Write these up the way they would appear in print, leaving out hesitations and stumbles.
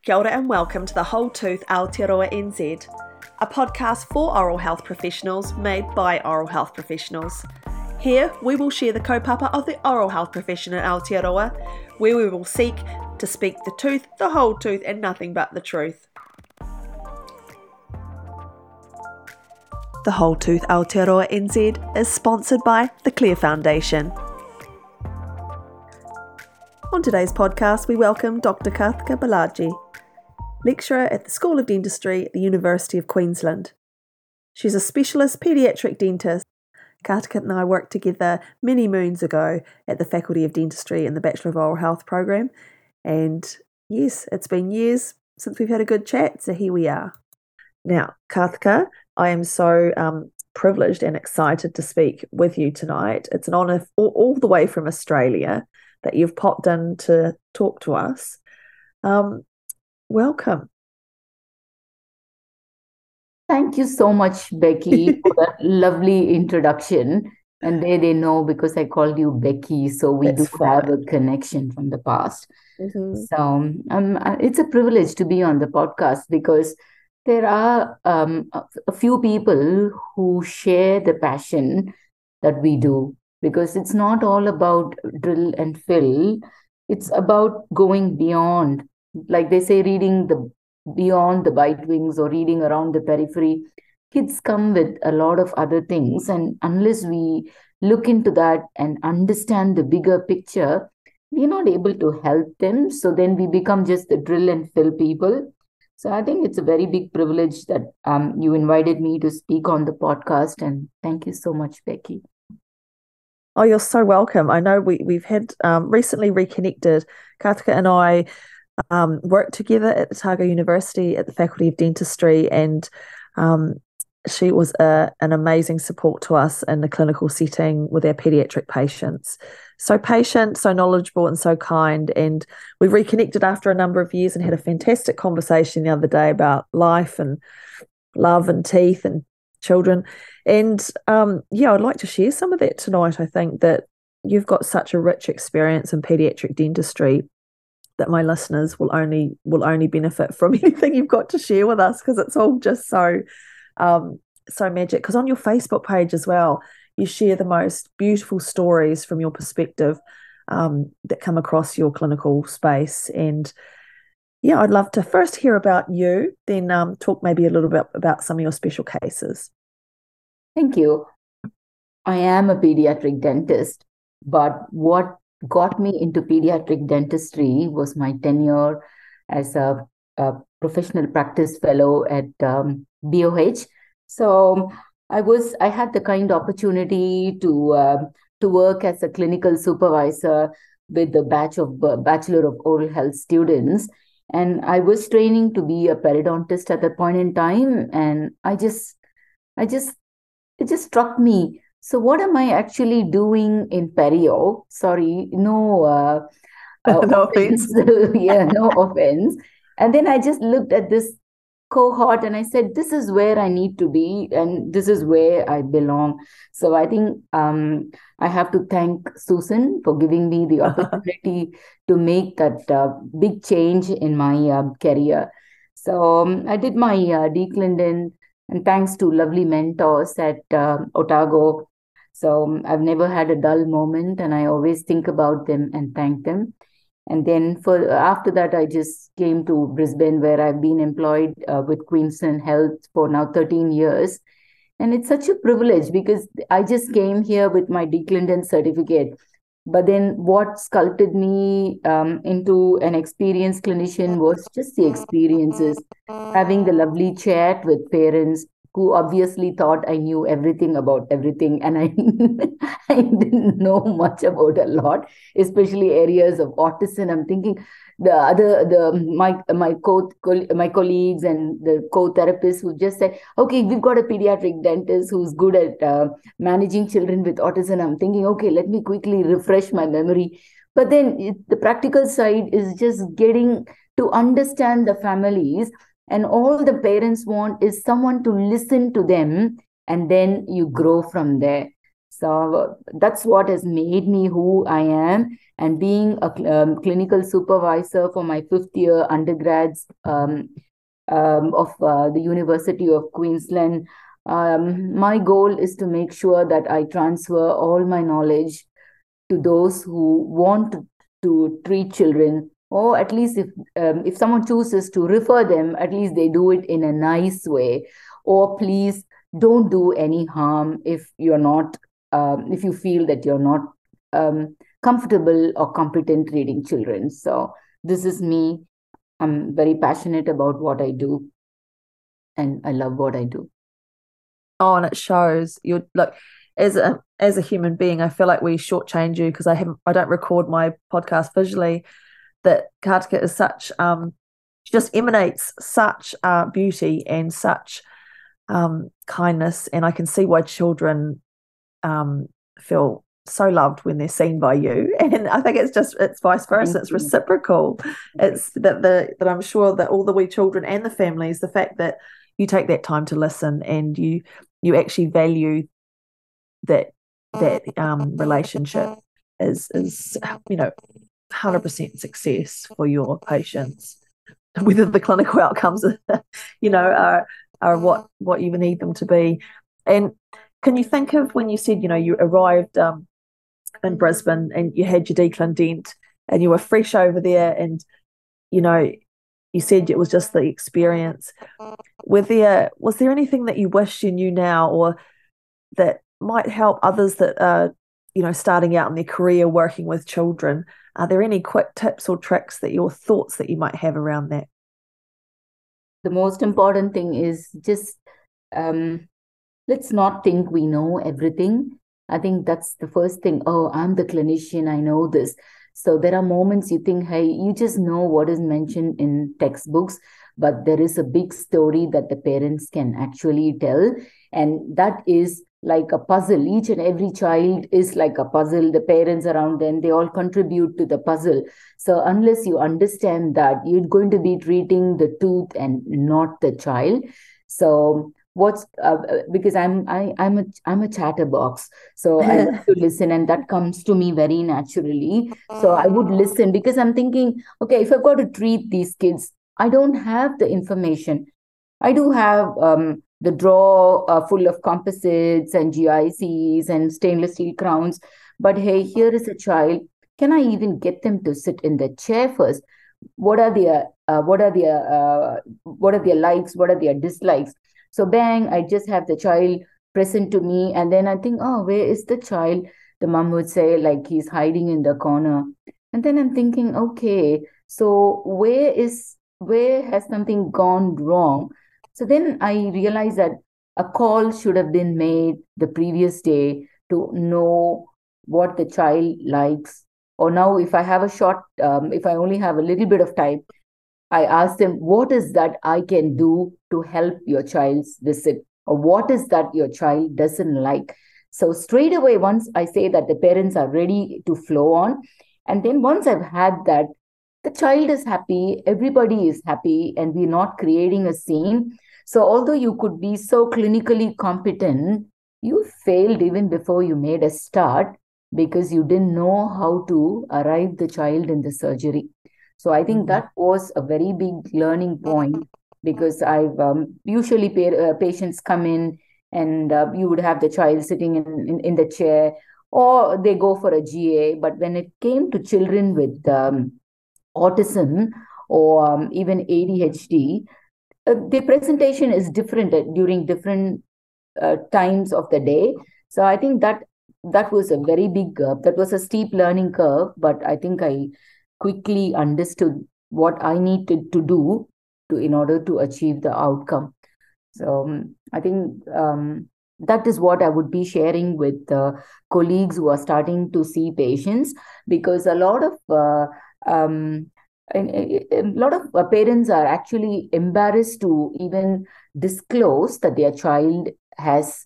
Kia ora and welcome to the Whole Tooth Aotearoa NZ, a podcast for oral health professionals made by oral health professionals. Here we will share the kaupapa of the oral health profession in Aotearoa, where we will seek to speak the tooth, the whole tooth and nothing but the truth. The Whole Tooth Aotearoa NZ is sponsored by the Clear Foundation. On today's podcast, we welcome Dr. Karthika Balaji, lecturer at the School of Dentistry at the University of Queensland. She's a specialist paediatric dentist. Karthika and I worked together many moons ago at the Faculty of Dentistry in the Bachelor of Oral Health program. And yes, it's been years since we've had a good chat, so here we are. Now, Karthika, I am so privileged and excited to speak with you tonight. It's an honour all the way from Australia that you've popped in to talk to us. Welcome. Thank you so much, Becky, for that lovely introduction. And they know because I called you Becky, so we That's do fine. have a connection from the past. Mm-hmm. So it's a privilege to be on the podcast because there are a few people who share the passion that we do. Because it's not all about drill and fill. It's about going beyond. Like they say, reading the beyond the bite wings or reading around the periphery. Kids come with a lot of other things. And unless we look into that and understand the bigger picture, we're not able to help them. So then we become just the drill and fill people. So I think it's a very big privilege that you invited me to speak on the podcast. And thank you so much, Becky. Oh, you're so welcome. I know we've had recently reconnected. Karthika and I worked together at Otago University at the Faculty of Dentistry, and she was an amazing support to us in the clinical setting with our paediatric patients. So patient, so knowledgeable and so kind. And we reconnected after a number of years and had a fantastic conversation the other day about life and love and teeth and children. And I'd like to share some of that tonight. I think that you've got such a rich experience in paediatric dentistry that my listeners will only benefit from anything you've got to share with us, because it's all just so magic. Because on your Facebook page as well, you share the most beautiful stories from your perspective that come across your clinical space. And yeah, I'd love to first hear about you, then talk maybe a little bit about some of your special cases. Thank you. I am a pediatric dentist, but what got me into pediatric dentistry was my tenure as a professional practice fellow at BOH. So I had the kind opportunity to work as a clinical supervisor with the batch of Bachelor of Oral Health students. And I was training to be a periodontist at that point in time. And it just struck me. So what am I actually doing in perio? Sorry, no No offense. Yeah, no offense. And then I just looked at this cohort and I said, this is where I need to be and this is where I belong. So I think I have to thank Susan for giving me the opportunity to make that big change in my career. So I did my D. Clendon, and thanks to lovely mentors at Otago. So I've never had a dull moment and I always think about them and thank them. And then after that, I just came to Brisbane, where I've been employed with Queensland Health for now 13 years. And it's such a privilege because I just came here with my D. Clendon certificate. But then what sculpted me into an experienced clinician was just the experiences, having the lovely chat with parents who obviously thought I knew everything about everything. And I, I didn't know much about a lot, especially areas of autism. I'm thinking my colleagues and the co-therapists who just said, okay, we've got a pediatric dentist who's good at managing children with autism. I'm thinking, okay, let me quickly refresh my memory. But then the practical side is just getting to understand the families, and all the parents want is someone to listen to them, and then you grow from there. So that's what has made me who I am. And being a clinical supervisor for my fifth year undergrads of the University of Queensland, my goal is to make sure that I transfer all my knowledge to those who want to treat children, or at least if someone chooses to refer them, at least they do it in a nice way. Or please don't do any harm if you're not if you feel that you're not comfortable or competent treating children. So this is me. I'm very passionate about what I do, and I love what I do. Oh, and it shows. You're like, as a human being, I feel like we shortchange you because I don't record my podcast visually. That Kartika is such she just emanates such beauty and such kindness, and I can see why children feel so loved when they're seen by you. And I think it's vice versa. It's reciprocal. It's that I'm sure that all the wee children and the families, the fact that you take that time to listen and you actually value that relationship is 100% success for your patients, whether the clinical outcomes are what you need them to be. And can you think of when you said you arrived in Brisbane and you had your decline dent and you were fresh over there, and you said it was just the experience. Was there anything that you wish you knew now, or that might help others that are starting out in their career working with children? Are there any quick tips or tricks that your thoughts that you might have around that? The most important thing is just let's not think we know everything. I think that's the first thing. Oh, I'm the clinician, I know this. So there are moments you think, hey, you just know what is mentioned in textbooks, but there is a big story that the parents can actually tell. And that is like a puzzle. Each and every child is like a puzzle. The parents around them, they all contribute to the puzzle. So unless you understand that, you're going to be treating the tooth and not the child. So because I'm a chatterbox, so I love to listen, and that comes to me very naturally. So I would listen because I'm thinking, okay, if I've got to treat these kids, I don't have the information. I do have the drawer full of composites and GICs and stainless steel crowns, but hey, here is a child. Can I even get them to sit in the chair first? What are their likes? What are their dislikes? So bang, I just have the child present to me, and then I think, oh, where is the child? The mom would say, like, he's hiding in the corner. And then I'm thinking, okay, so where has something gone wrong? So then I realized that a call should have been made the previous day to know what the child likes. Or now, if I have if I only have a little bit of time, I ask them, what is that I can do to help your child's visit? Or what is that your child doesn't like? So straight away, once I say that, the parents are ready to flow on. And then once I've had that, the child is happy, everybody is happy, and we're not creating a scene. So although you could be so clinically competent, you failed even before you made a start because you didn't know how to arrive the child in the surgery. So I think that was a very big learning point, because I've usually patients come in and you would have the child sitting in the chair, or they go for a GA. But when it came to children with autism or even ADHD, the presentation is different during different times of the day. So I think that was a very big, that was a steep learning curve, but I think I quickly understood what I needed to do in order to achieve the outcome. So I think that is what I would be sharing with colleagues who are starting to see patients, because a lot of parents are actually embarrassed to even disclose that their child has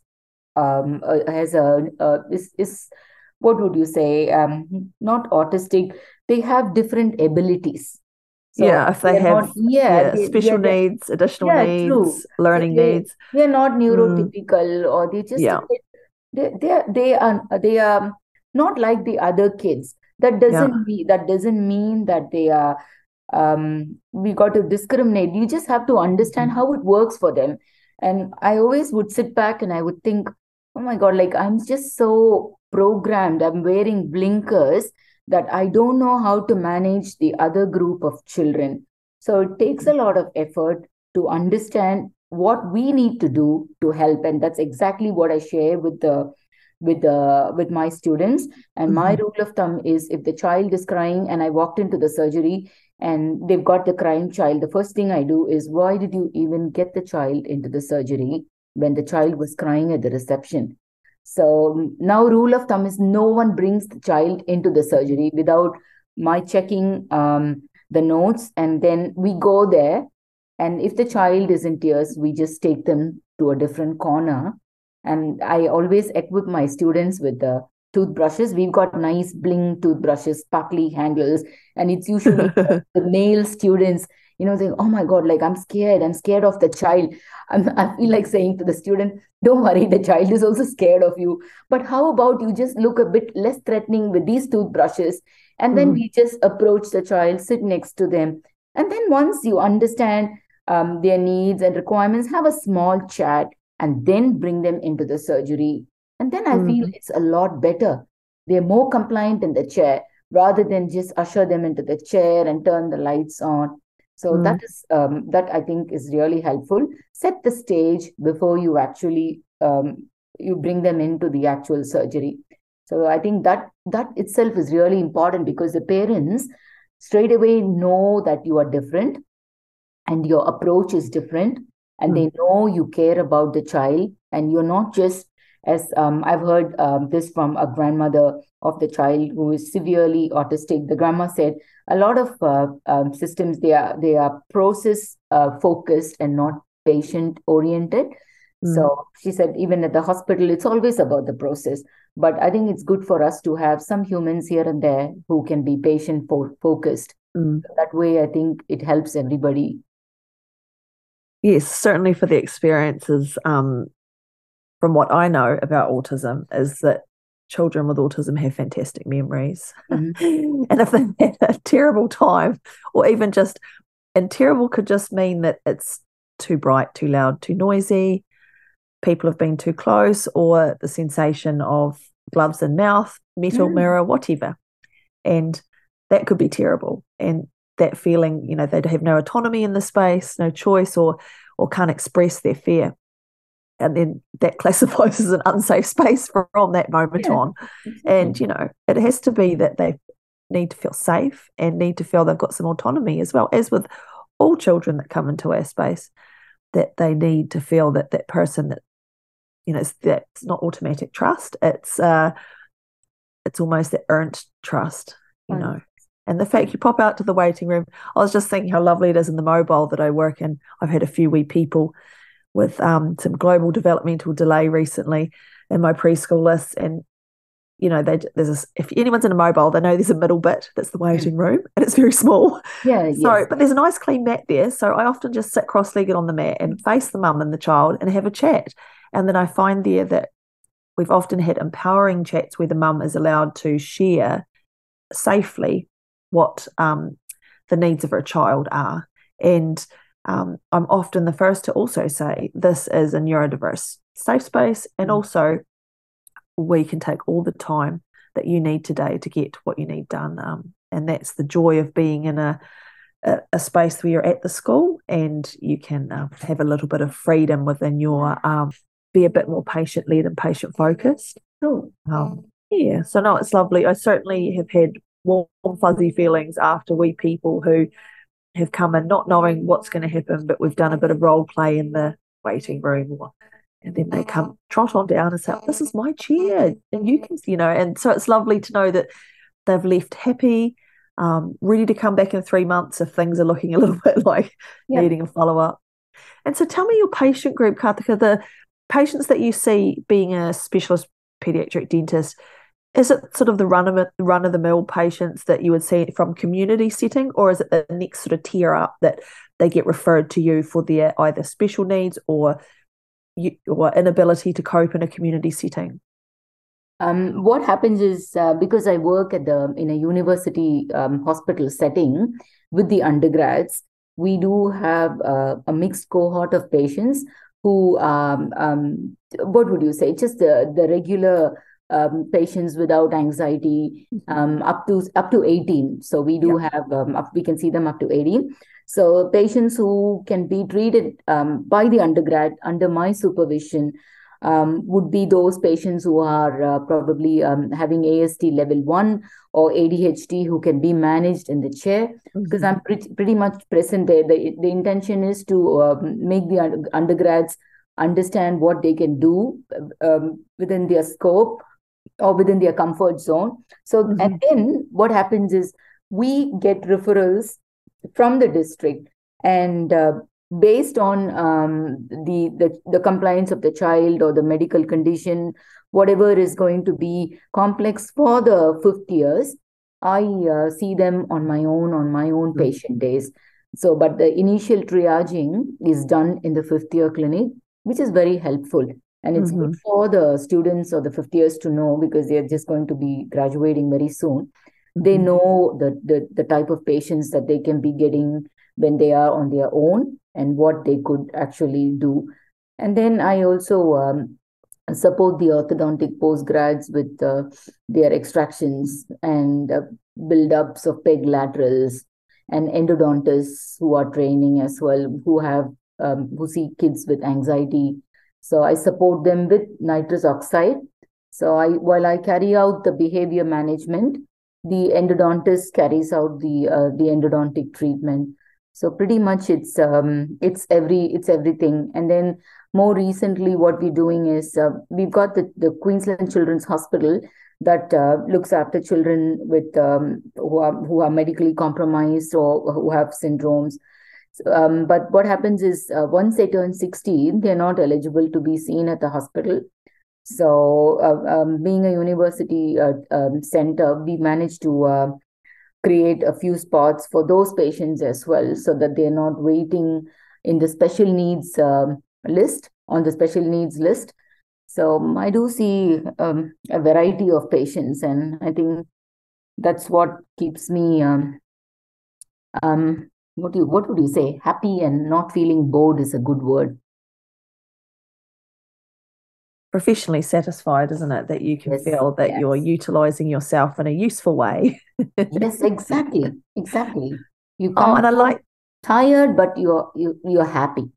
is what would you say, not autistic, they have different abilities. So if they have special needs, additional needs, learning needs. They're not neurotypical, or they just they are not like the other kids. That Yeah. doesn't mean that they are we got to discriminate. You just have to understand Mhm. how it works for them. And I always would sit back and I would think, oh my God, like I'm just so programmed. I'm wearing blinkers that I don't know how to manage the other group of children. So it takes a lot of effort to understand what we need to do to help. And that's exactly what I share with my students. And my Mhm. rule of thumb is, if the child is crying and I walked into the surgery and they've got the crying child, the first thing I do is, why did you even get the child into the surgery when the child was crying at the reception? So now rule of thumb is, no one brings the child into the surgery without my checking the notes. And then we go there, and if the child is in tears, we just take them to a different corner. And I always equip my students with the toothbrushes. We've got nice bling toothbrushes, sparkly handles, and it's usually the male students, saying, "Oh my God, like I'm scared of the child." I feel like saying to the student, "Don't worry, the child is also scared of you. But how about you just look a bit less threatening with these toothbrushes?" And then Mhm. we just approach the child, sit next to them. And then once you understand their needs and requirements, have a small chat, and then bring them into the surgery. And then I feel Mhm. it's a lot better. They're more compliant in the chair rather than just usher them into the chair and turn the lights on. So Mhm. that I think is really helpful. Set the stage before you actually you bring them into the actual surgery. So I think that itself is really important, because the parents straight away know that you are different and your approach is different, and Mhm. they know you care about the child, and you're not just, as I've heard this from a grandmother of the child who is severely autistic. The grandma said a lot of systems, they are process focused and not patient oriented. Mhm. So she said, even at the hospital, it's always about the process. But I think it's good for us to have some humans here and there who can be patient focused. Mhm. That way, I think it helps everybody. Yes, certainly for the experiences, from what I know about autism, is that children with autism have fantastic memories. Mhm. And if they've had a terrible time, or even just, and terrible could just mean that it's too bright, too loud, too noisy, people have been too close, or the sensation of gloves in mouth, metal Mm. mirror, whatever. And that could be terrible. And that feeling, they have no autonomy in the space, no choice, or can't express their fear. And then that classifies as an unsafe space from that moment Yeah, on. exactly. And, it has to be that they need to feel safe and need to feel they've got some autonomy, as well as with all children that come into our space, that they need to feel that that person that, that's not automatic trust. It's almost that earned trust, you Fine. know. And the fact you pop out to the waiting room, I was just thinking how lovely it is in the mobile that I work in. I've had a few wee people with some global developmental delay recently in my preschool list. And, if anyone's in a mobile, they know there's a middle bit that's the Mm. waiting room, and it's very small. Yeah, So, yes. but there's a nice clean mat there. So I often just sit cross legged on the mat and face the mum and the child and have a chat. And then I find there that we've often had empowering chats where the mum is allowed to share safely what the needs of her child are. And I'm often the first to also say this is a neurodiverse safe space, and Mm. also we can take all the time that you need today to get what you need done. And that's the joy of being in a space where you're at the school and you can have a little bit of freedom within your be a bit more patient led and patient focused. So, Yeah, so no, it's lovely. I certainly have had warm, fuzzy feelings after we people who have come in not knowing what's going to happen, but we've done a bit of role play in the waiting room, and then they come trot on down and say, "This is my chair," and you can, and so it's lovely to know that they've left happy, ready to come back in 3 months if things are looking a little bit like yeah. needing a follow up. And so tell me your patient group, Karthika, the patients that you see being a specialist pediatric dentist, is it sort of the run of the mill patients that you would see from community setting, or is it the next sort of tier up that they get referred to you for their either special needs or inability to cope in a community setting? What happens is because I work in a university hospital setting with the undergrads, we do have a mixed cohort of patients who, what would you say, just the regular patients without anxiety, up to 18. So we do have we can see them up to 18. So patients who can be treated by the undergrad under my supervision would be those patients who are probably having ASD level 1 or ADHD who can be managed in the chair, because I'm pretty much present there. The intention is to make the undergrads understand what they can do within their scope or within their comfort zone. So, and then what happens is we get referrals from the district, and based on the compliance of the child or the medical condition, whatever is going to be complex for the 5th years, I see them on my own patient days. So, but the initial triaging is done in the 5th year clinic, which is very helpful. And it's good for the students or the 5th years to know, because they're just going to be graduating very soon. They know the type of patients that they can be getting when they are on their own and what they could actually do. And then I also support the orthodontic postgrads with their extractions and build-ups of peg laterals, and endodontists who are training as well, who see kids with anxiety. So I support them with nitrous oxide. So while I carry out the behavior management, the endodontist carries out the endodontic treatment. So pretty much it's everything. And then more recently, what we're doing is we've got the Queensland Children's Hospital that looks after children with who are medically compromised or who have syndromes. But what happens is once they turn 16, they're not eligible to be seen at the hospital. So being a university center, we managed to create a few spots for those patients as well, so that they're not waiting in the special needs list, on the special needs list. So I do see a variety of patients, and I think that's what keeps me what would you say, happy and not feeling bored is a good word. Professionally satisfied, isn't it? That you can feel that you're utilizing yourself in a useful way. Yes, exactly. You come and I like tired, but you're happy.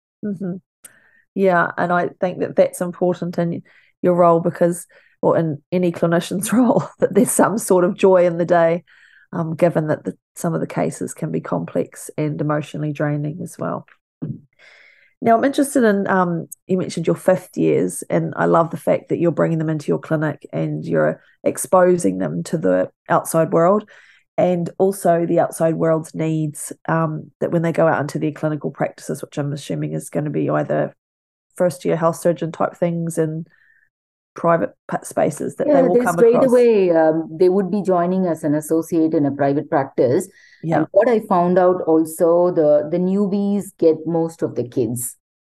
Yeah, and I think that that's important in your role, because, or in any clinician's role, that there's some sort of joy in the day, given that some of the cases can be complex and emotionally draining as well. Now, I'm interested in, you mentioned your 5th years, and I love the fact that you're bringing them into your clinic and you're exposing them to the outside world, and also the outside world's needs, that when they go out into their clinical practices, which I'm assuming is going to be either first-year health surgeon type things and private spaces, that they will come straight across. Away, they would be joining as an associate in a private practice. And what I found out also, the newbies get most of the kids.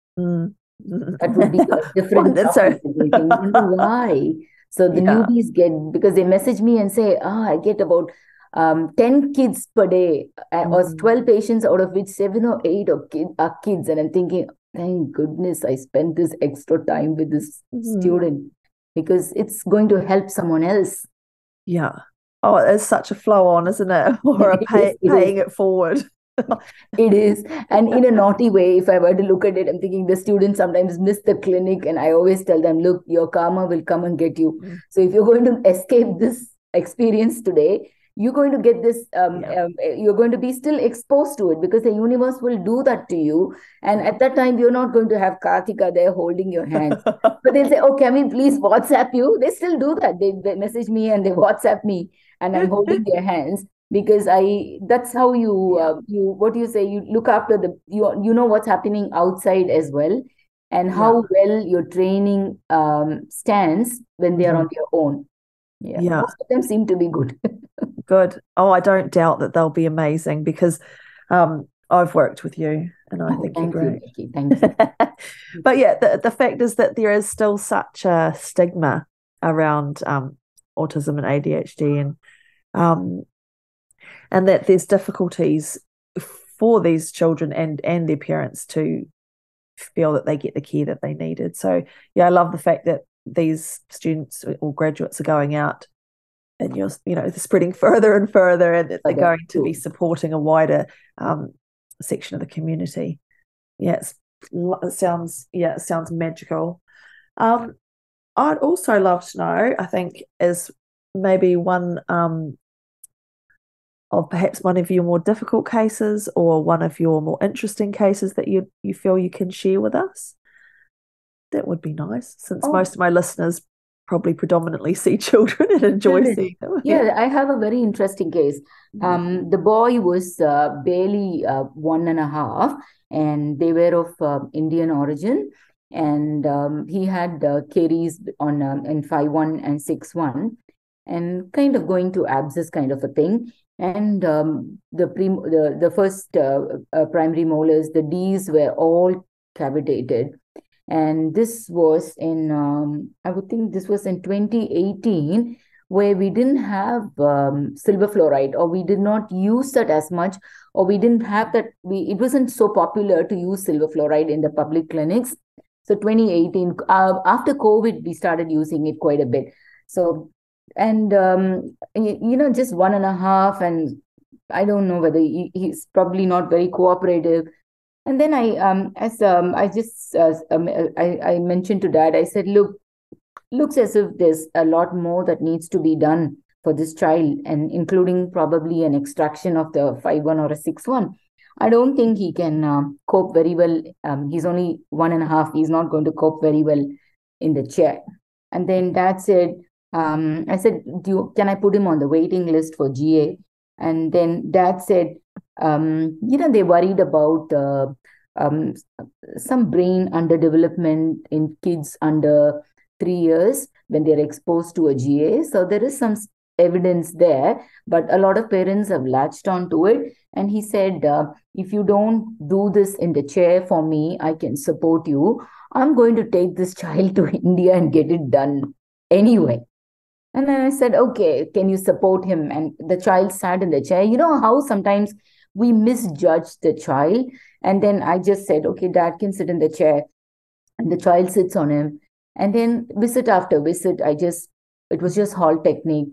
That would be a different topic. I wonder why. So the newbies get, because they message me and say, I get about 10 kids per day, or 12 patients, out of which 7 or 8 are kids. And I'm thinking, thank goodness I spent this extra time with this student, because it's going to help someone else. Yeah. Oh, it's such a flow on, isn't it? Or paying it forward. It is. And in a naughty way, if I were to look at it, I'm thinking the students sometimes miss the clinic, and I always tell them, look, your karma will come and get you. So if you're going to escape this experience today, you're going to get this, you're going to be still exposed to it, because the universe will do that to you. And at that time, you're not going to have Karthika there holding your hand. But they'll say, oh, can we please WhatsApp you? They still do that. They message me and they WhatsApp me, and I'm holding their hands, because that's how you what do you say, you look after you know what's happening outside as well, and how well your training stands when they are on their own. Most of them seem to be good. Good. Oh, I don't doubt that they'll be amazing, because I've worked with you and I think you're great. Thank you. But yeah, the fact is that there is still such a stigma around autism and ADHD, and that there's difficulties for these children and their parents to feel that they get the care that they needed. So yeah, I love the fact that these students or graduates are going out and they're spreading further and further, and that they're going to be supporting a wider section of the community. Yeah, it sounds magical. I'd also love to know, I think, is maybe one of perhaps one of your more difficult cases or one of your more interesting cases that you feel you can share with us. That would be nice, since most of my listeners probably predominantly see children and enjoy seeing them. Yeah, I have a very interesting case. The boy was barely 1.5, and they were of Indian origin, and he had caries on in 5-1 and 6-1, and kind of going to abscess kind of a thing. And the first primary molars, the D's were all cavitated. And this was in, I would think this was in 2018, where we didn't have silver fluoride, or we did not use that as much, or we didn't have that. It wasn't so popular to use silver fluoride in the public clinics. So 2018, after COVID, we started using it quite a bit. So, and, just 1.5, and I don't know whether he's probably not very cooperative. And then I mentioned to Dad, I said, looks as if there's a lot more that needs to be done for this child, and including probably an extraction of the 5-1 or a 6-1. I don't think he can cope very well. He's only 1.5. He's not going to cope very well in the chair. And then Dad said, I said, can I put him on the waiting list for GA? And then Dad said, they worried about some brain underdevelopment in kids under 3 years when they're exposed to a GA. So there is some evidence there, but a lot of parents have latched on to it. And he said, if you don't do this in the chair for me, I can support you. I'm going to take this child to India and get it done anyway. And then I said, okay, can you support him? And the child sat in the chair. You know how sometimes we misjudge the child. And then I just said, okay, Dad can sit in the chair. And the child sits on him. And then visit after visit, it was just Hall technique.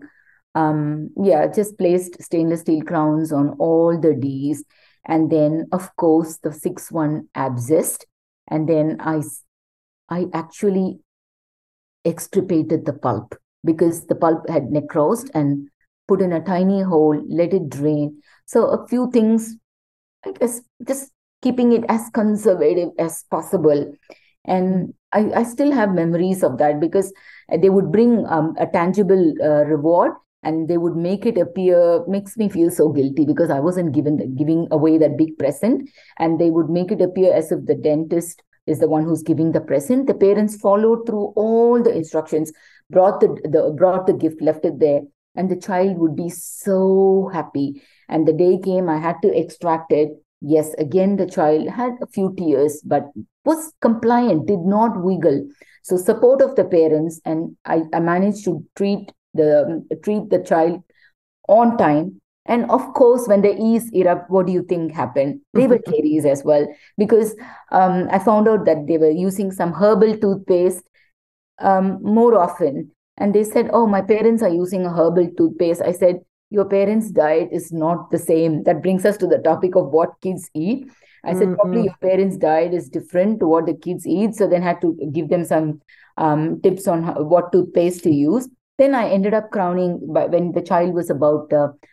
Just placed stainless steel crowns on all the Ds. And then, of course, the 6-1 abscessed. And then I actually extirpated the pulp, because the pulp had necrosed, and put in a tiny hole, let it drain. So a few things, I guess, just keeping it as conservative as possible. And I still have memories of that, because they would bring a tangible reward, and they would make it appear, makes me feel so guilty because I wasn't giving away that big present. And they would make it appear as if the dentist is the one who's giving the present. The parents followed through all the instructions, brought the gift, left it there, and the child would be so happy. And the day came, I had to extract it. Yes, again, the child had a few tears, but was compliant, did not wiggle. So support of the parents, and I managed to treat the child on time. And of course, when the E's erupt, what do you think happened? They were caries as well, because I found out that they were using some herbal toothpaste more often. And they said, oh, my parents are using a herbal toothpaste. I said, your parents' diet is not the same. That brings us to the topic of what kids eat. I said, probably your parents' diet is different to what the kids eat. So then I had to give them some tips on what toothpaste to use. Then I ended up crowning, when the child was about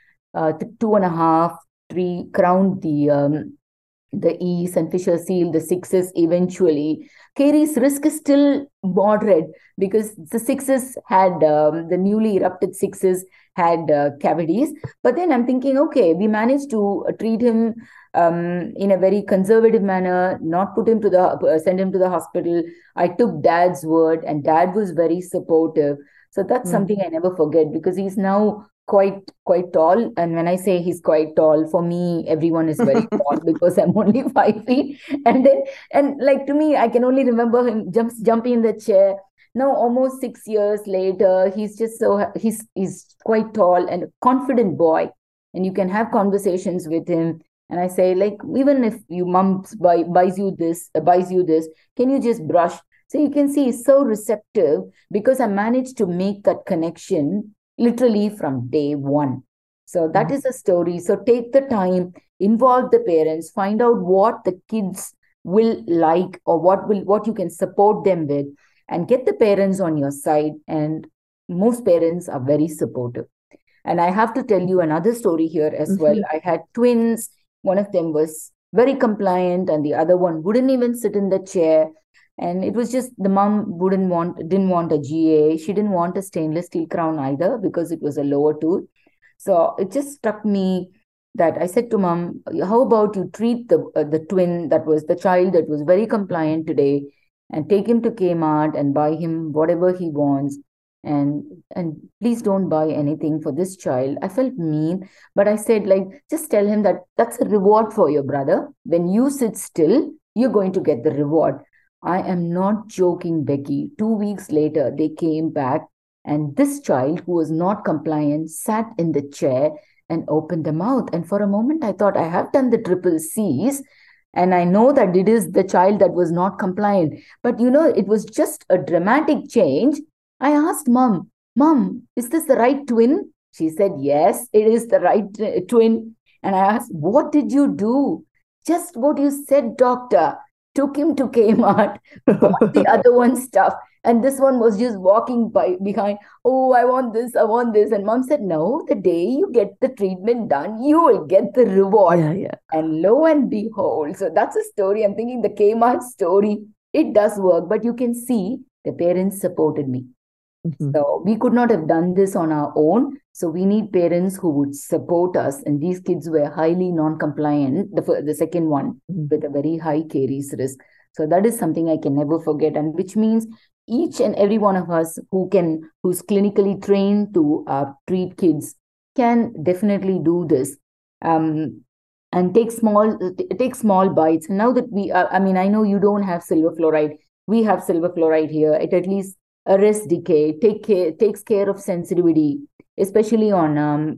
2.5, 3, crowned the E's and Fisher seal, the 6s eventually. Caries risk is still moderate, because the 6s had, the newly erupted 6s had cavities. But then I'm thinking, okay, we managed to treat him in a very conservative manner, not send him to the hospital. I took Dad's word, and Dad was very supportive. So that's something I never forget, because he's now quite tall. And when I say he's quite tall, for me, everyone is very tall, because I'm only 5 feet. And like, to me, I can only remember him jumping in the chair, now almost 6 years later, he's just he's quite tall and a confident boy, and you can have conversations with him. And I say, like, even if your mom buys you this, can you just brush? So you can see he's so receptive because I managed to make that connection literally from day one. So that is a story. So take the time, involve the parents, find out what the kids will like, or what you can support them with, and get the parents on your side. And most parents are very supportive. And I have to tell you another story here as well. I had twins. One of them was very compliant, and the other one wouldn't even sit in the chair. And it was just the mom didn't want a GA. She didn't want a stainless steel crown either because it was a lower tooth. So it just struck me that I said to mom, how about you treat the twin, that was the child that was very compliant today, and take him to Kmart and buy him whatever he wants, and please don't buy anything for this child. I felt mean, but I said, like, just tell him that that's a reward for your brother. When you sit still, you're going to get the reward. I am not joking, Becky. 2 weeks later, they came back, and this child who was not compliant sat in the chair and opened the mouth. And for a moment, I thought, I have done the triple C's, and I know that it is the child that was not compliant. But it was just a dramatic change. I asked Mom, is this the right twin? She said, yes, it is the right twin. And I asked, what did you do? Just what you said, doctor. Took him to Kmart, bought the other one's stuff. And this one was just walking behind. Oh, I want this, I want this. And mom said, no, the day you get the treatment done, you will get the reward. Yeah. And lo and behold, so that's a story. I'm thinking the Kmart story, it does work, but you can see the parents supported me. So we could not have done this on our own. So we need parents who would support us. And these kids were highly non-compliant, the second one, with a very high caries risk. So that is something I can never forget. And which means each and every one of us who's clinically trained to treat kids can definitely do this. And take small bites. And now that I know you don't have silver fluoride. We have silver fluoride here. It at least arrests decay, takes care of sensitivity, especially on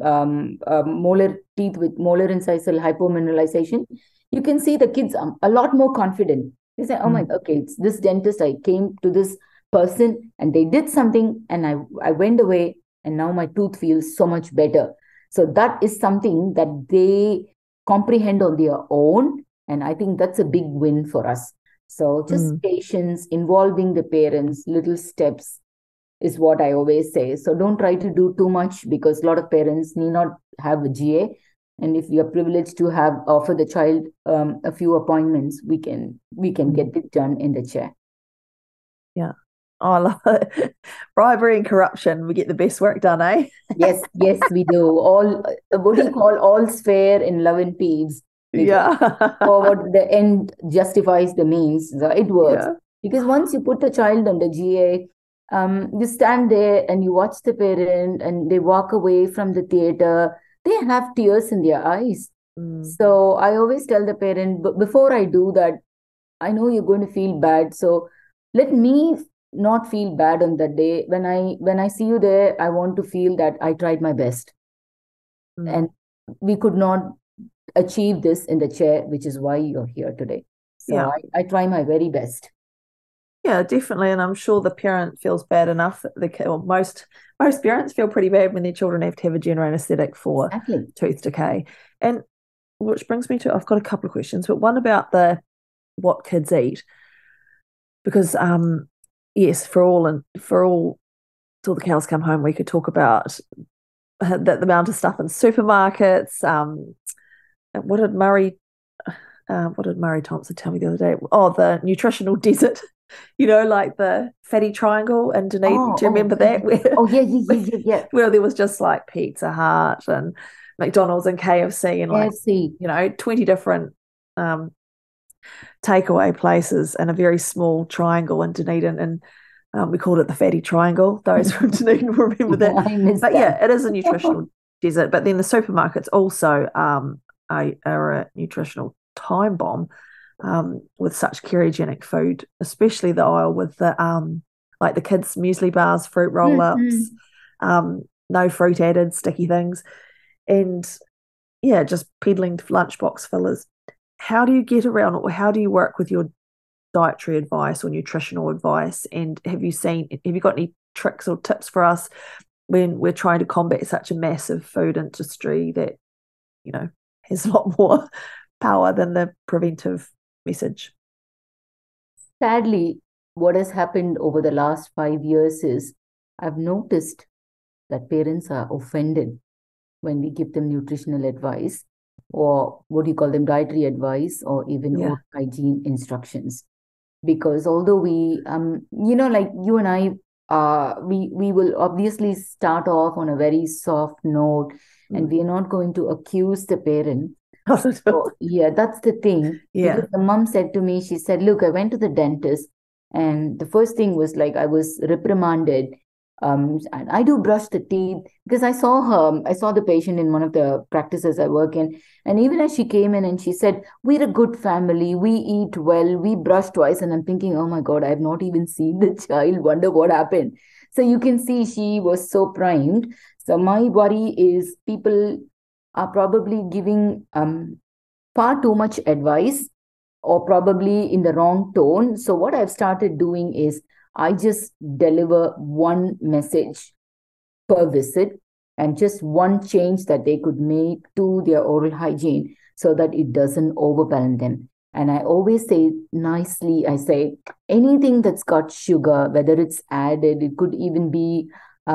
molar teeth with molar incisal hypomineralization. You can see the kids are a lot more confident. They say, oh my, okay, it's this dentist. I came to this person and they did something, and I went away, and now my tooth feels so much better. So that is something that they comprehend on their own. And I think that's a big win for us. So just patience, involving the parents, little steps is what I always say. So don't try to do too much, because a lot of parents need not have a GA. And if you're privileged to offer the child a few appointments, we can get it done in the chair. Yeah. Oh, I love it. Bribery and corruption, we get the best work done, eh? Yes, we do. What do you call, all's fair in love and peace? Or what the end justifies the means. So it works. Because once you put the child under GA, you stand there and you watch the parent, and they walk away from the theater. They have tears in their eyes. So I always tell the parent, but before I do that, I know you're going to feel bad. So let me not feel bad on that day. When I see you there, I want to feel that I tried my best. And we could not achieve this in the chair, which is why you're here today. So I try my very best. Yeah, definitely. And I'm sure the parent feels bad enough. Most parents feel pretty bad when their children have to have a general anesthetic for tooth decay. And which brings me to, I've got a couple of questions, but one about what kids eat. Because yes, till the cows come home, we could talk about the amount of stuff in supermarkets. What did Murray Thompson tell me the other day? Oh, the nutritional desert. Like the fatty triangle in Dunedin. Do you remember that? Yeah. Where there was just like Pizza Hut and McDonald's and KFC and like 20 different takeaway places in a very small triangle in Dunedin, and we called it the fatty triangle. Those from Dunedin will remember that. But yeah, it is a nutritional desert. But then the supermarkets also are a nutritional time bomb with such kerogenic food, especially the aisle with the like the kids' muesli bars, fruit roll-ups, no fruit added, sticky things. And yeah, just peddling lunchbox fillers. How do you get around, or how do you work with your dietary advice or nutritional advice? And have you got any tricks or tips for us when we're trying to combat such a massive food industry that, has a lot more power than the preventive message? Sadly, what has happened over the last 5 years is I've noticed that parents are offended when we give them nutritional advice, or what do you call them, dietary advice, or even oral hygiene instructions. Because although we, like you and I, we will obviously start off on a very soft note, and we are not going to accuse the parent. So, yeah, that's the thing. Yeah. Because the mom said to me, she said, look, I went to the dentist, and the first thing was like I was reprimanded. And I do brush the teeth, because I saw the patient in one of the practices I work in. And even as she came in and she said, we're a good family, we eat well, we brush twice. And I'm thinking, oh my God, I have not even seen the child, wonder what happened. So you can see she was so primed. So my worry is people are probably giving far too much advice, or probably in the wrong tone. So what I've started doing is I just deliver one message per visit, and just one change that they could make to their oral hygiene so that it doesn't overwhelm them. And I always say nicely, I say, anything that's got sugar, whether it's added, it could even be,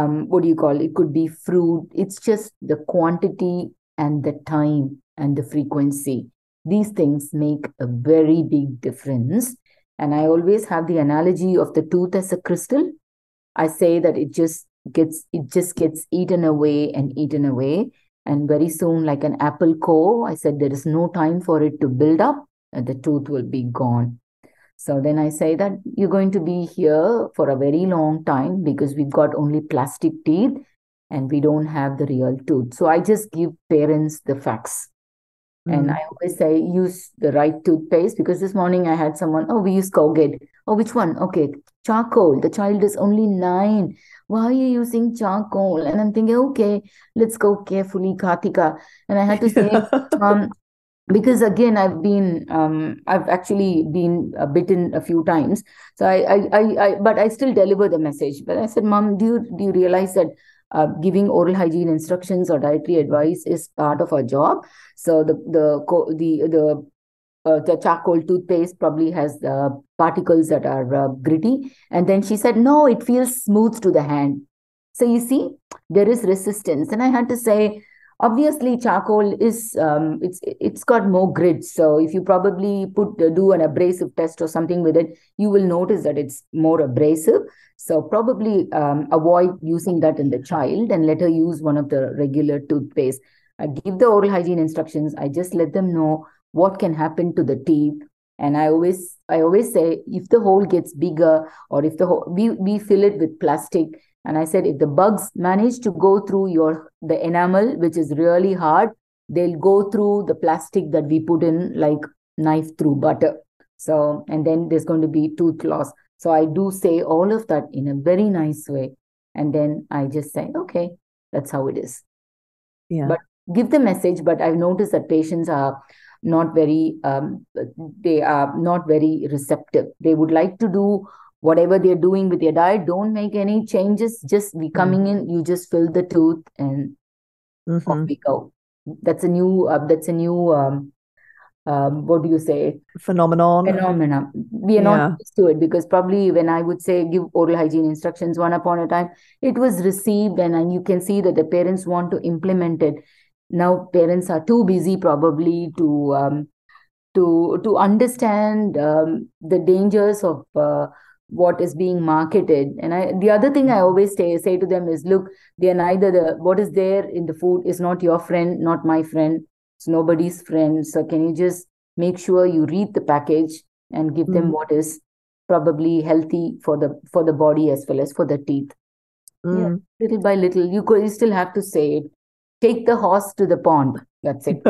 it could be fruit. It's just the quantity and the time and the frequency. These things make a very big difference. And I always have the analogy of the tooth as a crystal. I say that it just gets eaten away and eaten away. And very soon, like an apple core, I said there is no time for it to build up, and the tooth will be gone. So then I say that you're going to be here for a very long time, because we've got only plastic teeth and we don't have the real tooth. So I just give parents the facts. And I always say, use the right toothpaste, because this morning I had someone, we use Colgate. Oh, which one? Okay, charcoal. The child is only 9. Why are you using charcoal? And I'm thinking, okay, let's go carefully, Kartika. And I had to say, because again, I've actually been bitten a few times. So but I still deliver the message. But I said, Mom, do you realize that giving oral hygiene instructions or dietary advice is part of our job? So the charcoal toothpaste probably has the particles that are gritty. And then she said, no, it feels smooth to the hand. So you see, there is resistance. And I had to say, obviously, charcoal is it's got more grit. So if you probably do an abrasive test or something with it, you will notice that it's more abrasive. So probably avoid using that in the child, and let her use one of the regular toothpaste. I give the oral hygiene instructions. I just let them know what can happen to the teeth. And I always say, if the hole gets bigger, or if we fill it with plastic. And I said, if the bugs manage to go through the enamel, which is really hard, they'll go through the plastic that we put in, like knife through butter. So, and then there's going to be tooth loss. So I do say all of that in a very nice way. And then I just say, okay, that's how it is. Yeah. But give the message. But I've noticed that patients are not very, they are not very receptive. They would like to do whatever they're doing with their diet. Don't make any changes. Just be coming in, you just fill the tooth, and off we go. That's a new what do you say? Phenomenon. We are not used to it, because probably when I would say give oral hygiene instructions, one upon a time, it was received, and you can see that the parents want to implement it. Now parents are too busy probably to understand the dangers of what is being marketed. And the other thing I always say to them is, look, they are neither what is there in the food is not your friend, not my friend. It's nobody's friend. So can you just make sure you read the package and give them what is probably healthy for the body as well as for the teeth. Yeah, little by little, you still have to say it. Take the horse to the pond. That's it.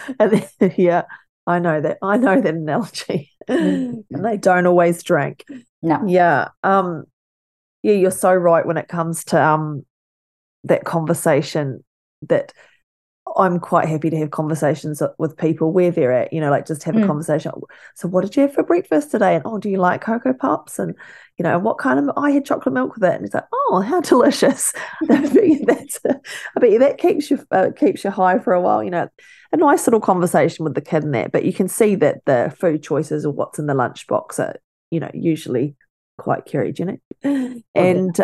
Yeah, I know that analogy. And they don't always drink. No. Yeah. Yeah, you're so right when it comes to that conversation, that I'm quite happy to have conversations with people where they're at, like just have a conversation. So what did you have for breakfast today? And, oh, do you like Cocoa Pops? And, what kind of, I had chocolate milk with it. And it's like, oh, how delicious. I bet you that keeps you high for a while, a nice little conversation with the kid in that. But you can see that the food choices or what's in the lunchbox are, usually quite carried. And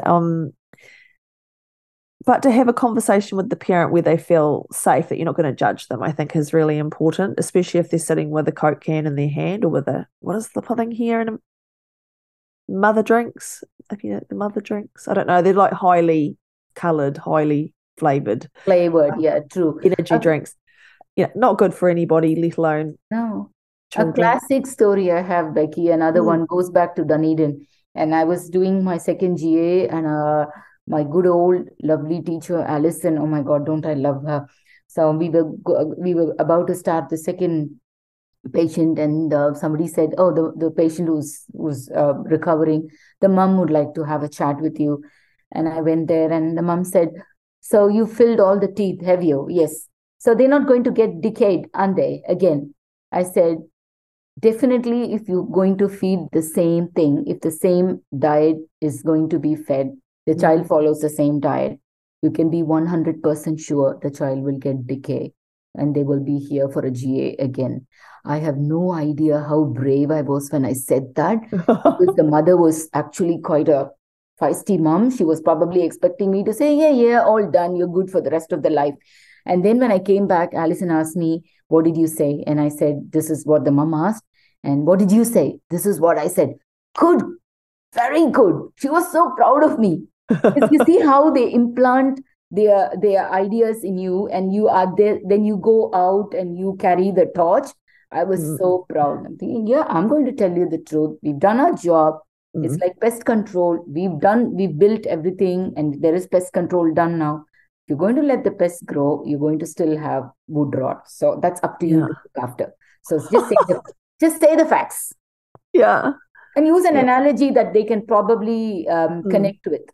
but to have a conversation with the parent where they feel safe, that you're not going to judge them, I think is really important, especially if they're sitting with a Coke can in their hand, or with what is the thing here in mother drinks? If you know the mother drinks, I don't know. They're like highly coloured, highly flavored, Yeah, true. energy drinks. Not good for anybody, let alone No. A children. classic story I have, Becky. Another one goes back to Dunedin. And I was doing my second GA, and my good old lovely teacher, Alison. Oh my God, don't I love her? So we were about to start the second patient, and somebody said, "Oh, the patient was recovering. The mum would like to have a chat with you." And I went there, and the mum said, "So you filled all the teeth, have you?" "Yes." "So they're not going to get decayed, aren't they? Again." I said, definitely, if you're going to feed the same thing, if the same diet is going to be fed, the child follows the same diet, you can be 100% sure the child will get decay and they will be here for a GA again. I have no idea how brave I was when I said that, because the mother was actually quite a feisty mom. She was probably expecting me to say, yeah, all done, you're good for the rest of the life. And then when I came back, Alison asked me, "What did you say?" And I said, "This is what the mom asked." "And what did you say?" "This is what I said." "Good, very good." She was so proud of me. You see how they implant their ideas in you, and you are there, then you go out and you carry the torch. I was so proud. I'm thinking, yeah, I'm going to tell you the truth. We've done our job. It's like pest control. We've built everything, and there is pest control done now. If you're going to let the pests grow, you're going to still have wood rot. So that's up to you to look after. So just say the facts. Yeah. And use an analogy that they can probably connect with.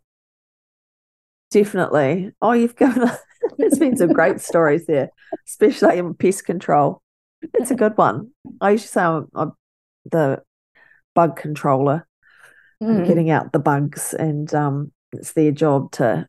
Definitely. Oh, you've given us, there's been some great stories there, especially in pest control. It's a good one. I usually say I'm the bug controller, getting out the bugs, and it's their job to,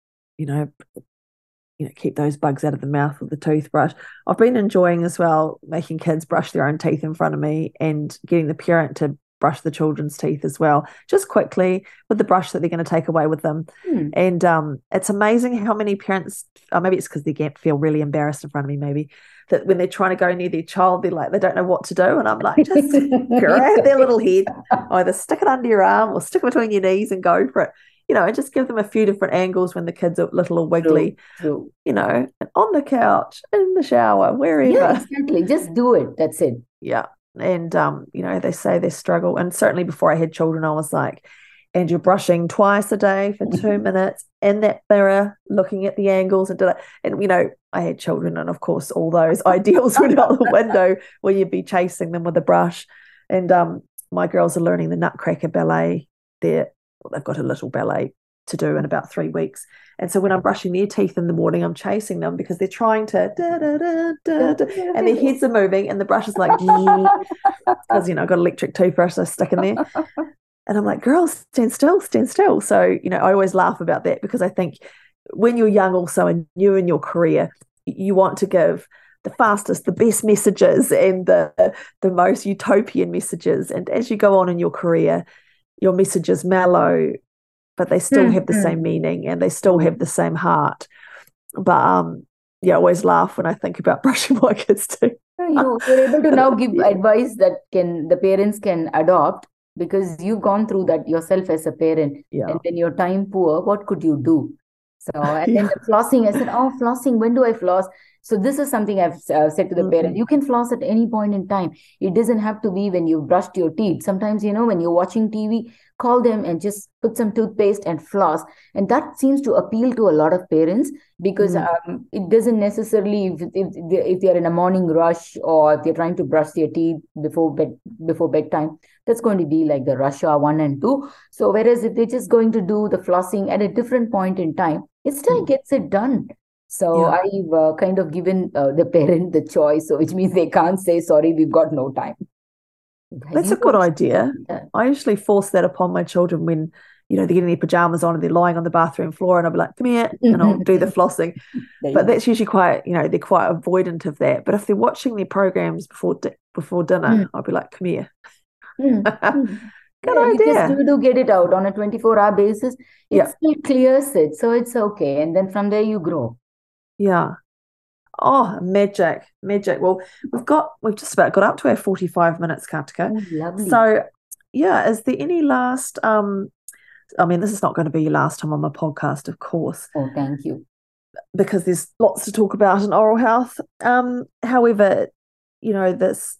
keep those bugs out of the mouth with the toothbrush. I've been enjoying as well making kids brush their own teeth in front of me, and getting the parent to brush the children's teeth as well, just quickly with the brush that they're going to take away with them. And it's amazing how many parents, maybe it's because they feel really embarrassed in front of me, maybe, that when they're trying to go near their child, they're like, they don't know what to do. And I'm like, just grab their little head, either stick it under your arm or stick it between your knees and go for it. And just give them a few different angles when the kids are little or wiggly, True. And on the couch, in the shower, wherever. Yeah, exactly. Just do it. That's it. Yeah. And, they say they struggle. And certainly before I had children, I was like, and you're brushing twice a day for 2 minutes in that mirror, looking at the angles. And I had children, and of course, all those ideals went out the window where you'd be chasing them with a brush. And my girls are learning the Nutcracker ballet. They've got a little ballet to do in about 3 weeks. And so when I'm brushing their teeth in the morning, I'm chasing them because they're trying to and their heads are moving, and the brush is like, because I've got an electric toothbrush I stick in there. And I'm like, girls, stand still, stand still. So, I always laugh about that, because I think when you're young also and new in your career, you want to give the fastest, the best messages, and the most utopian messages. And as you go on in your career, your messages mellow, but they still have the same meaning, and they still have the same heart. But I always laugh when I think about brushing my kids too. You're able to now give advice that the parents can adopt, because you've gone through that yourself as a parent. And when you're time poor, what could you do? So, and then the flossing, I said, "Oh, flossing, when do I floss?" So this is something I've said to the parent. You can floss at any point in time. It doesn't have to be when you've brushed your teeth. Sometimes, when you're watching TV, call them and just put some toothpaste and floss. And that seems to appeal to a lot of parents, because it doesn't necessarily, if they're in a morning rush, or if they're trying to brush their teeth before bedtime, that's going to be like the rush hour 1 and 2. So whereas if they're just going to do the flossing at a different point in time, it still gets it done. So I've kind of given the parent the choice, so which means they can't say, sorry, we've got no time. That's a good idea. I usually force that upon my children when, they're getting their pajamas on and they're lying on the bathroom floor, and I'll be like, come here, and I'll do the flossing. But that's usually quite, they're quite avoidant of that. But if they're watching their programs before dinner, I'll be like, come here. Good idea. You just do get it out on a 24-hour basis. It still clears it, so it's okay. And then from there you grow. Yeah. Oh, magic. Well, we've just about got up to our 45 minutes, Kartika. Oh, lovely. So, is there any last, this is not going to be your last time on my podcast, of course. Oh, thank you. Because there's lots to talk about in oral health. However, this,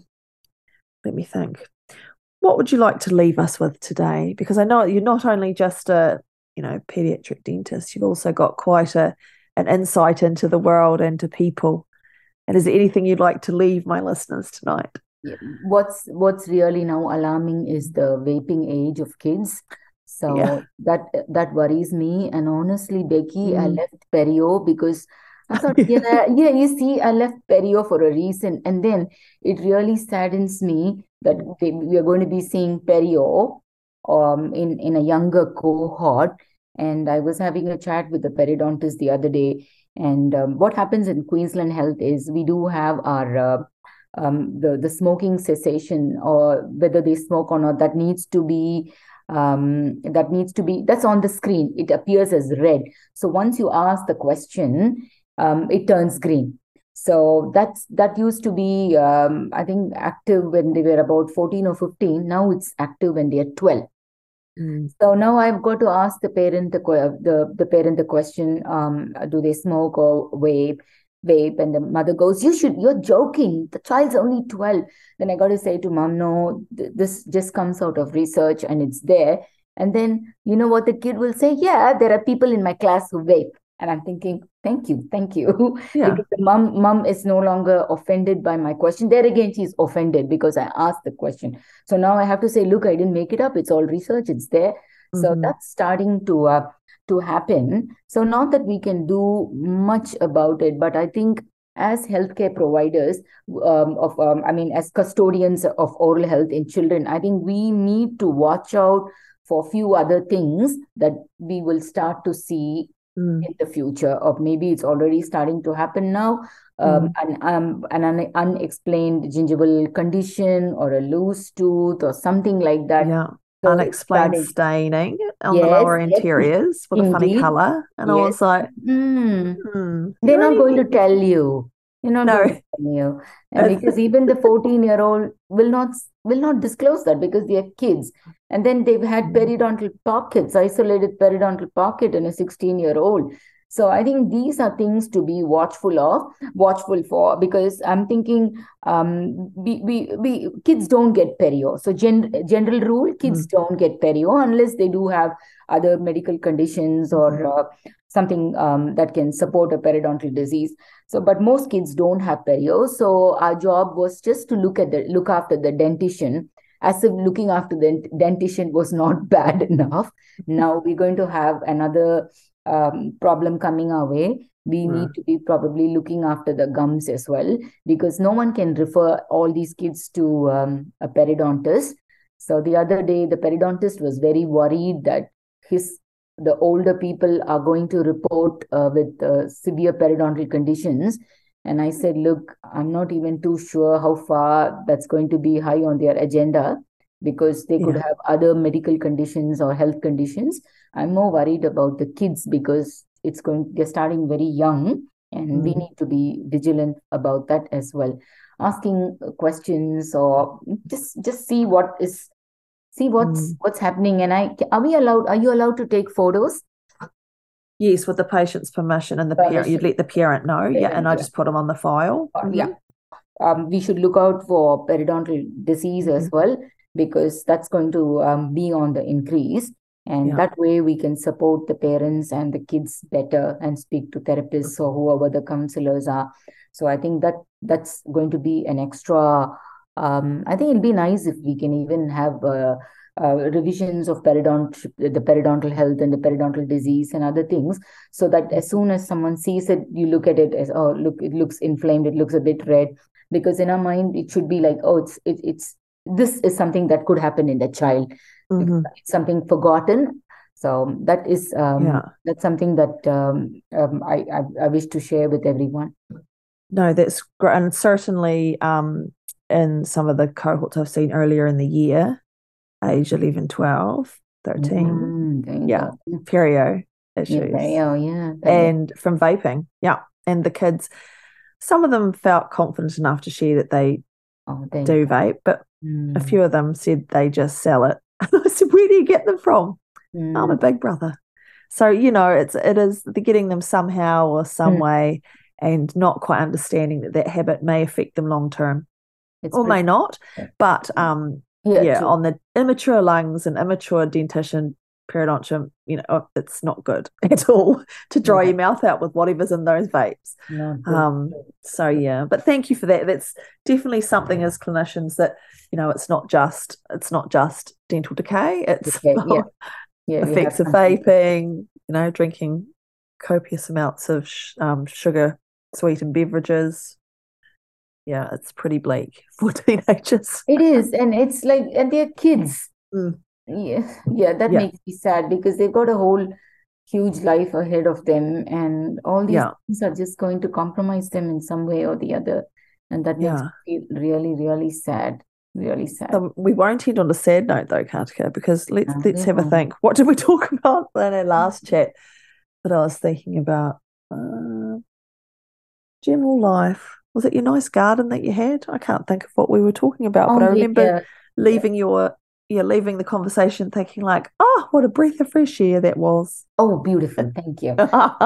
let me think. What would you like to leave us with today? Because I know you're not only just a, pediatric dentist, you've also got quite an insight into the world and to people. And is there anything you'd like to leave my listeners tonight? What's really now alarming is the vaping age of kids. So that worries me. And honestly, Becky, I left Perio because I thought, you see, I left Perio for a reason. And then it really saddens me that we are going to be seeing Perio in a younger cohort. And I was having a chat with the periodontist the other day. And what happens in Queensland Health is we do have our the smoking cessation, or whether they smoke or not, that's on the screen. It appears as red. So once you ask the question, it turns green. So that used to be, I think, active when they were about 14 or 15. Now it's active when they are 12. So now I've got to ask the parent the question, do they smoke or vape? And the mother goes, you're joking. The child's only 12. Then I got to say to mom, no, this just comes out of research and it's there. And then, you know what the kid will say? Yeah, there are people in my class who vape. And I'm thinking, thank you. Yeah. Because the mom is no longer offended by my question. There again, she's offended because I asked the question. So now I have to say, look, I didn't make it up. It's all research. It's there. So that's starting to happen. So not that we can do much about it, but I think as healthcare providers as custodians of oral health in children, I think we need to watch out for a few other things that we will start to see in the future, or maybe it's already starting to happen now. An unexplained gingival condition, or a loose tooth, or something like that. Yeah. So unexplained staining on the lower anteriors with a funny color. And I was like, they're not going to tell you. And because even the 14-year-old will not disclose that, because they are kids. And then they've had periodontal pockets, isolated periodontal pocket in a 16-year-old. So I think these are things to be watchful for, because I'm thinking we kids don't get perio. So general rule, kids don't get perio unless they do have other medical conditions or something that can support a periodontal disease. So, but most kids don't have perio. So our job was just to look after the dentition, as if looking after the dentition was not bad enough. Now we're going to have another problem coming our way. We need to be probably looking after the gums as well, because no one can refer all these kids to a periodontist. So the other day, the periodontist was very worried that the older people are going to report with severe periodontal conditions. And I said, look, I'm not even too sure how far that's going to be high on their agenda, because they could have other medical conditions or health conditions. I'm more worried about the kids, because they're starting very young, and we need to be vigilant about that as well. Asking questions, or just see what's happening. And are you allowed to take photos? Yes, with the patient's permission and the parent, you'd let the parent know. Yeah, and I just put them on the file. Yeah. We should look out for periodontal disease as well, because that's going to be on the increase. And that way we can support the parents and the kids better and speak to therapists or whoever the counselors are. So I think that's going to be an extra. I think it'll be nice if we can even have revisions of the periodontal health and the periodontal disease and other things, so that as soon as someone sees it, you look at it as, oh, look, it looks inflamed, it looks a bit red, because in our mind it should be like, oh, it's this is something that could happen in the child. It's something forgotten. So that is that's something that I wish to share with everyone. No, that's great. And certainly in some of the cohorts I've seen earlier in the year, age 11, 12, 13, perio issues. And from vaping, and the kids, some of them felt confident enough to share that they do vape, but a few of them said they just sell it. And I said, where do you get them from? I'm a big brother. So, it is they're getting them somehow or some way, and not quite understanding that habit may affect them long term, or may not. But on the immature lungs and immature dentition, periodontium, it's not good at all to dry your mouth out with whatever's in those vapes. But thank you for that. That's definitely something as clinicians that, it's not just dental decay. It's effects of vaping, drinking copious amounts of sugar sweetened beverages. Yeah, it's pretty bleak for teenagers. It is, and it's like, and they're kids. That makes me sad, because they've got a whole huge life ahead of them, and all these things are just going to compromise them in some way or the other, and that makes me feel really, really sad. Really sad. So we won't end on a sad note though, Kartika, because let's have a think. What did we talk about in our last chat that I was thinking about? General life. Was it your nice garden that you had? I can't think of what we were talking about, but I remember leaving the conversation thinking like, oh, what a breath of fresh air that was. Oh, beautiful. Thank you.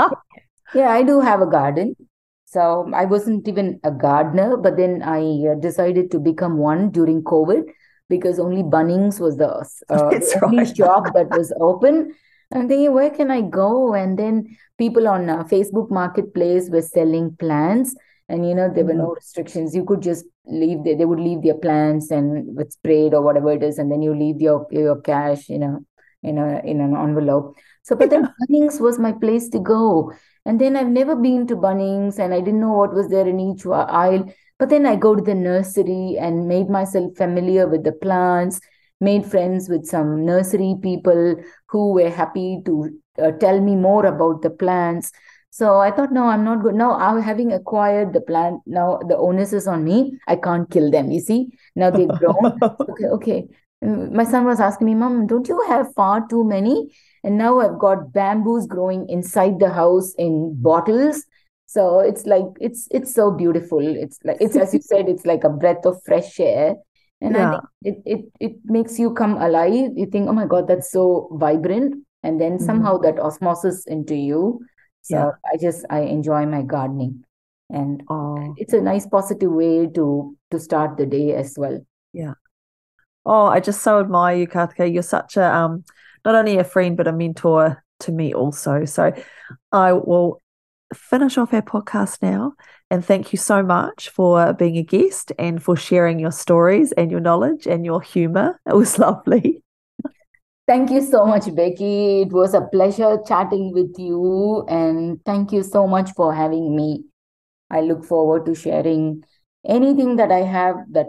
I do have a garden. So I wasn't even a gardener, but then I decided to become one during COVID, because only Bunnings was the only shop that was open. I'm thinking, where can I go? And then people on Facebook Marketplace were selling plants, and there were no restrictions. You could just leave. They would leave their plants and with sprayed or whatever it is, and then you leave your cash, in an envelope. So, but then Bunnings was my place to go. And then I've never been to Bunnings, and I didn't know what was there in each aisle. But then I go to the nursery and made myself familiar with the plants, made friends with some nursery people who were happy to tell me more about the plants. So I thought, no, I'm not good. Now, I'm having acquired the plant. Now the onus is on me. I can't kill them, you see. Now they've grown. Okay. My son was asking me, Mom, don't you have far too many? And now I've got bamboos growing inside the house in bottles. So it's like, it's so beautiful. It's like, it's, as you said, it's like a breath of fresh air. And I think it makes you come alive. You think, oh my God, that's so vibrant. And then somehow that osmosis into you. So I enjoy my gardening. And it's a nice positive way to start the day as well. Yeah. Oh, I just so admire you, Kartika. You're such a not only a friend but a mentor to me also. So I will finish off our podcast now, and thank you so much for being a guest and for sharing your stories and your knowledge and your humor. It was lovely. Thank you so much, Becky. It was a pleasure chatting with you, and thank you so much for having me. I look forward to sharing anything that I have that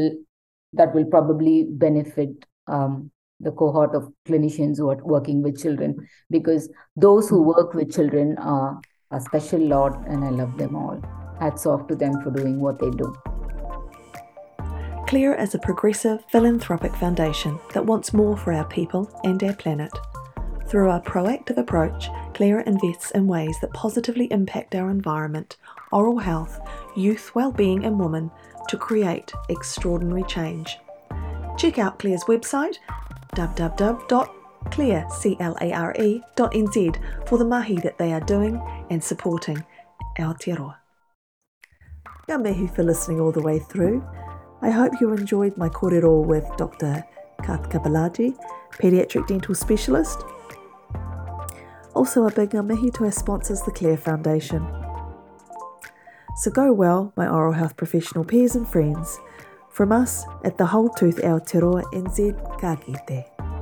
will probably benefit the cohort of clinicians who are working with children, because those who work with children are a special lot, and I love them all. Hats off to them for doing what they do. CLEAR is a progressive philanthropic foundation that wants more for our people and our planet. Through our proactive approach, CLEAR invests in ways that positively impact our environment, oral health, youth well-being and women to create extraordinary change. Check out CLEAR's website, www.clear.org.nz, Clare, CLARE.nz for the mahi that they are doing and supporting Aotearoa. Ngā mihi for listening all the way through. I hope you enjoyed my kōrero with Dr. Karthika Balaji, paediatric dental specialist. Also a big ngā mihi to our sponsors, the Clare Foundation. So go well, my oral health professional peers and friends. From us at the Whole Tooth Aotearoa NZ, ka kite.